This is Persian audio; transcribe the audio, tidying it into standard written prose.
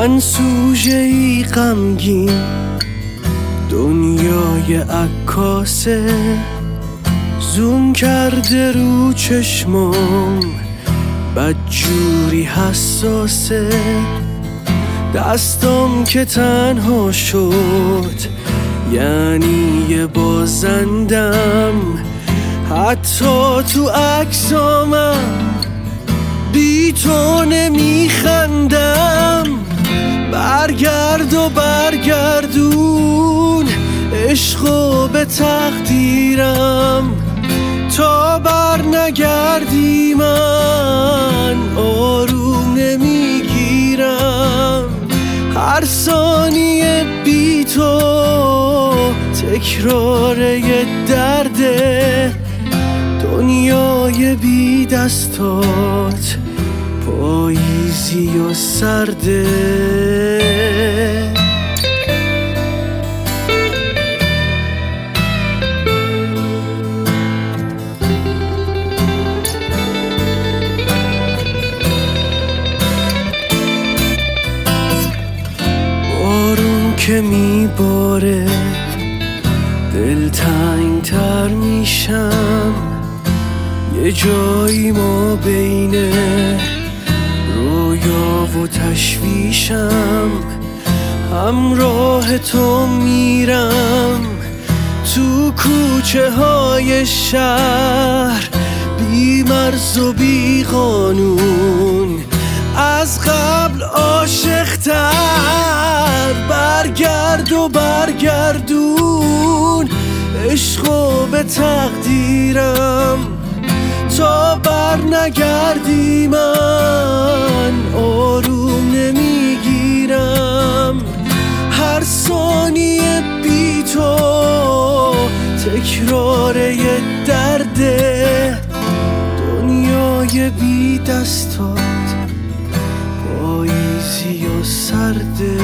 من سوژه‌ای غمگین، دنیای عکاسه زوم کرده رو چشمام، بدجوری حساسه. دستام که تنها شد یعنی یه بازندم، حتی تو عکسامم بی تو نمیخندم. برگرد و برگردون عشقو به تقدیرم، تا بر نگردی من آروم نمیگیرم. هر ثانیه بی تو تکرار یه درده، دنیای بی دستات پاییزی و سرده. بارون که میباره دلتنگ تر میشم، یه جایی ما بین رویا و تشویشم. همراه تو میرم تو کوچه های شهر، بی مرز و بی قانون، از قبل عاشق‌تر. برگرد و برگردون عشقو به تقدیرم، تا بر نگردی من آروم نمیگیرم. هر ثانیه بی تو تکرار یه درده، دنیای بی دستات پاییزی و سرده.